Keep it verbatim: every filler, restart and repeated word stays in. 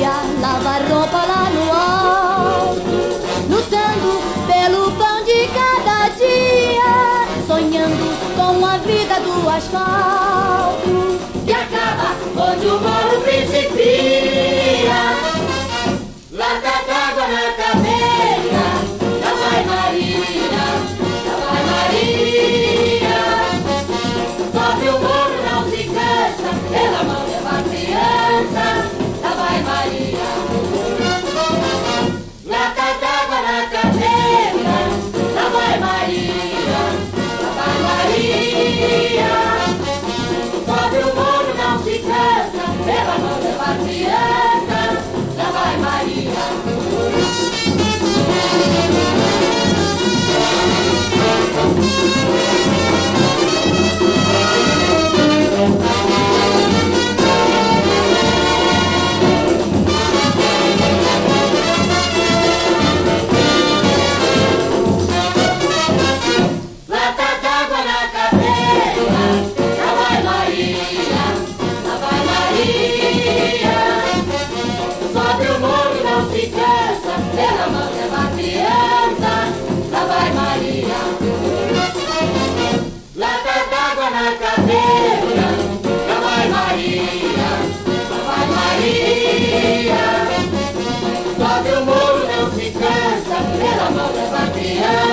Maria, lava a roupa lá no alto, lutando pelo pão de cada dia, sonhando com a vida do asfalto, que acaba onde o morro principia. Lata d'água na cabeça, lá vai Maria, lá vai Maria. Sobe o morro, não se cansa, pela mão leva a criança, lá vai Maria. Lata d'água na cabeça, lá vai Maria, lá vai Maria. Sobe o morro, não se cansa, pela mão leva a criança, lá vai Maria. Lata d'água na cabeça, lá vai Maria, lá vai Maria. Sobe o morro, não se cansa, pela mão leva a criança, lá vai Maria. Lata d'água na cabeça, lá vai Maria, lá vai Maria. Sobe o morro, não se cansa, pela mão leva a criança.